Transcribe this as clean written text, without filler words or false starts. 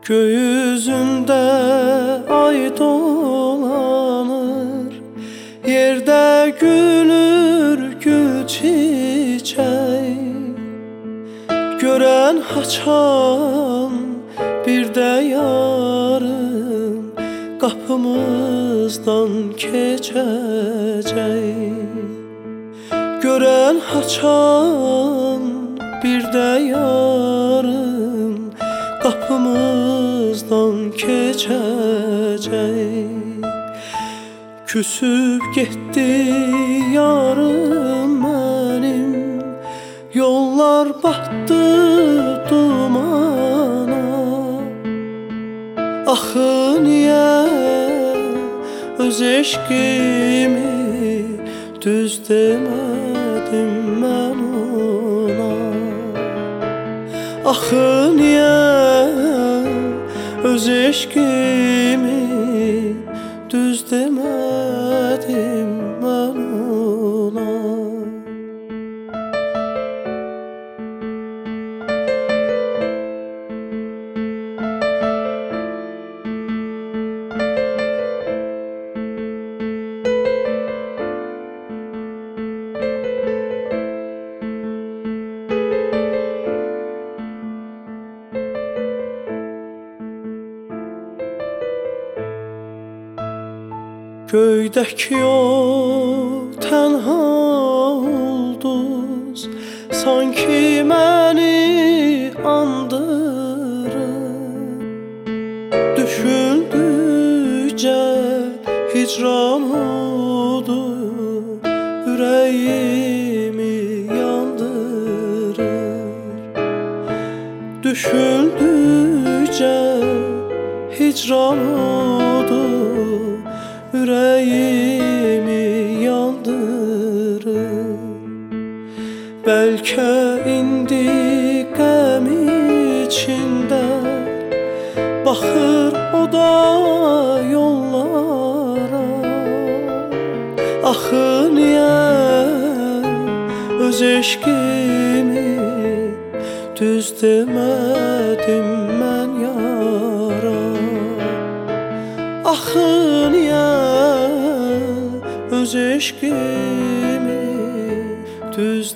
Göğüzündə ay dolanır, yerdə gülür gül çiçək. Görən haçan bir də yarın qapımızdan keçəcək. Görən haçan bir də yarın qapımızdan keçəcək. Küsüb getdi yarım mənim, yollar batdı dumana. Axı niyə öz eşqimi düz demədim mən ona? Axı niyə öz eşqimi düz demədim mən ona? Göydəki o tənha ulduz sanki məni andırır. Düşündükcə hicran odur, ürəyimi yandırır. Düşündükcə hicran odur, ürəyimi yandırır. Bəlkə indi qəm içində baxır o da yollara. Axı niyə öz eşqimi düz demədim mən yara? Axı niyə öz eşqimi düz